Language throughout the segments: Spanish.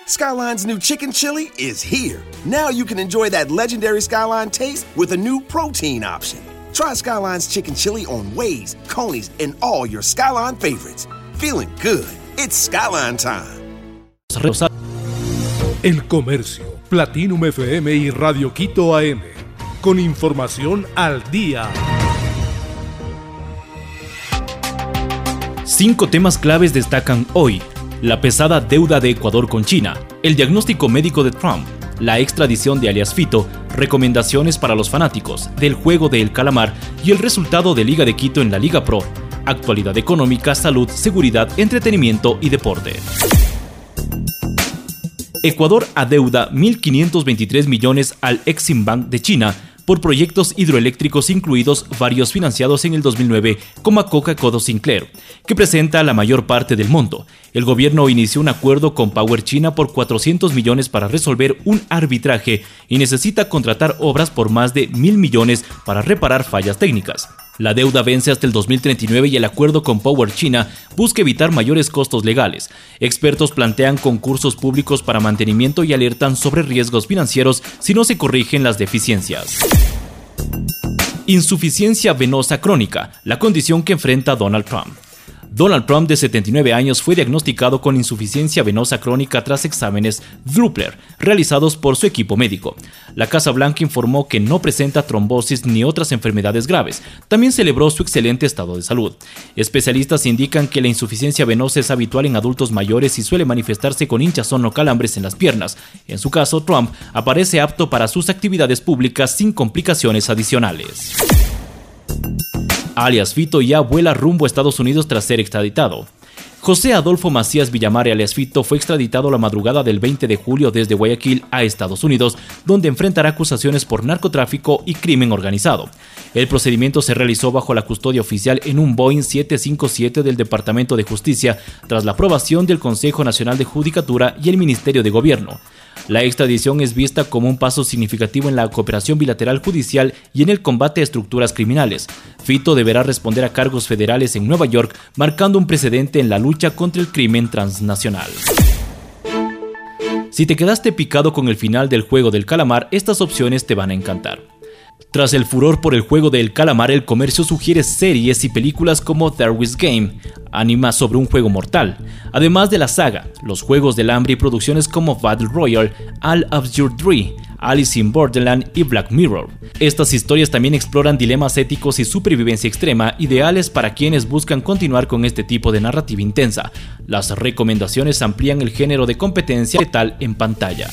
Skyline's new chicken chili is here. Now you can enjoy that legendary Skyline taste with a new protein option. Try Skyline's chicken chili on Waze, Coney's, and all your Skyline favorites. Feeling good. It's Skyline time. El Comercio, Platinum FM y Radio Quito AM. Con información al día. 5 temas claves destacan hoy: la pesada deuda de Ecuador con China, el diagnóstico médico de Trump, la extradición de alias Fito, recomendaciones para los fanáticos del juego del calamar y el resultado de Liga de Quito en la Liga Pro, actualidad económica, salud, seguridad, entretenimiento y deporte. Ecuador adeuda 1.523 millones al Eximbank de China por proyectos hidroeléctricos, incluidos varios financiados en el 2009 como Coca Codo Sinclair, que presenta la mayor parte del monto. El gobierno inició un acuerdo con Power China por 400 millones para resolver un arbitraje y necesita contratar obras por más de 1.000 millones para reparar fallas técnicas. La deuda vence hasta el 2039 y el acuerdo con Power China busca evitar mayores costos legales. Expertos plantean concursos públicos para mantenimiento y alertan sobre riesgos financieros si no se corrigen las deficiencias. Insuficiencia venosa crónica, la condición que enfrenta Donald Trump. Donald Trump, de 79 años, fue diagnosticado con insuficiencia venosa crónica tras exámenes Doppler realizados por su equipo médico. La Casa Blanca informó que no presenta trombosis ni otras enfermedades graves. También celebró su excelente estado de salud. Especialistas indican que la insuficiencia venosa es habitual en adultos mayores y suele manifestarse con hinchazón o calambres en las piernas. En su caso, Trump aparece apto para sus actividades públicas sin complicaciones adicionales. Alias Fito ya vuela rumbo a Estados Unidos tras ser extraditado. José Adolfo Macías Villamar, alias Fito, fue extraditado la madrugada del 20 de julio desde Guayaquil a Estados Unidos, donde enfrentará acusaciones por narcotráfico y crimen organizado. El procedimiento se realizó bajo la custodia oficial en un Boeing 757 del Departamento de Justicia, tras la aprobación del Consejo Nacional de Judicatura y el Ministerio de Gobierno. La extradición es vista como un paso significativo en la cooperación bilateral judicial y en el combate a estructuras criminales. Fito deberá responder a cargos federales en Nueva York, marcando un precedente en la lucha contra el crimen transnacional. Si te quedaste picado con el final del juego del calamar, estas opciones te van a encantar. Tras el furor por el juego del calamar, El Comercio sugiere series y películas como Darwin's Game, anima sobre un juego mortal, además de la saga, los Juegos del Hambre y producciones como Battle Royale, All of Your Dream, Alice in Borderland y Black Mirror. Estas historias también exploran dilemas éticos y supervivencia extrema, ideales para quienes buscan continuar con este tipo de narrativa intensa. Las recomendaciones amplían el género de competencia letal en pantalla.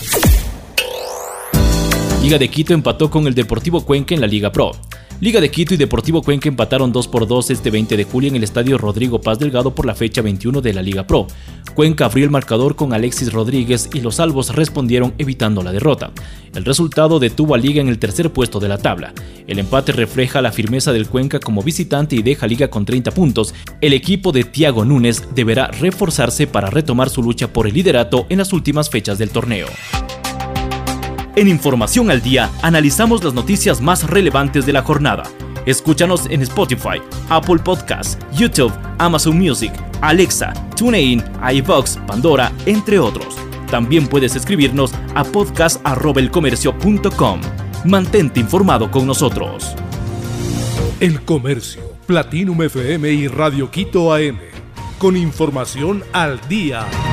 Liga de Quito empató con el Deportivo Cuenca en la Liga Pro. Liga de Quito y Deportivo Cuenca empataron 2-2 este 20 de julio en el estadio Rodrigo Paz Delgado por la fecha 21 de la Liga Pro. Cuenca abrió el marcador con Alexis Rodríguez y los albos respondieron evitando la derrota. El resultado detuvo a Liga en el tercer puesto de la tabla. El empate refleja la firmeza del Cuenca como visitante y deja Liga con 30 puntos. El equipo de Thiago Núñez deberá reforzarse para retomar su lucha por el liderato en las últimas fechas del torneo. En Información al Día, analizamos las noticias más relevantes de la jornada. Escúchanos en Spotify, Apple Podcasts, YouTube, Amazon Music, Alexa, TuneIn, iVoox, Pandora, entre otros. También puedes escribirnos a podcast@elcomercio.com. Mantente informado con nosotros. El Comercio, Platinum FM y Radio Quito AM. Con información al día.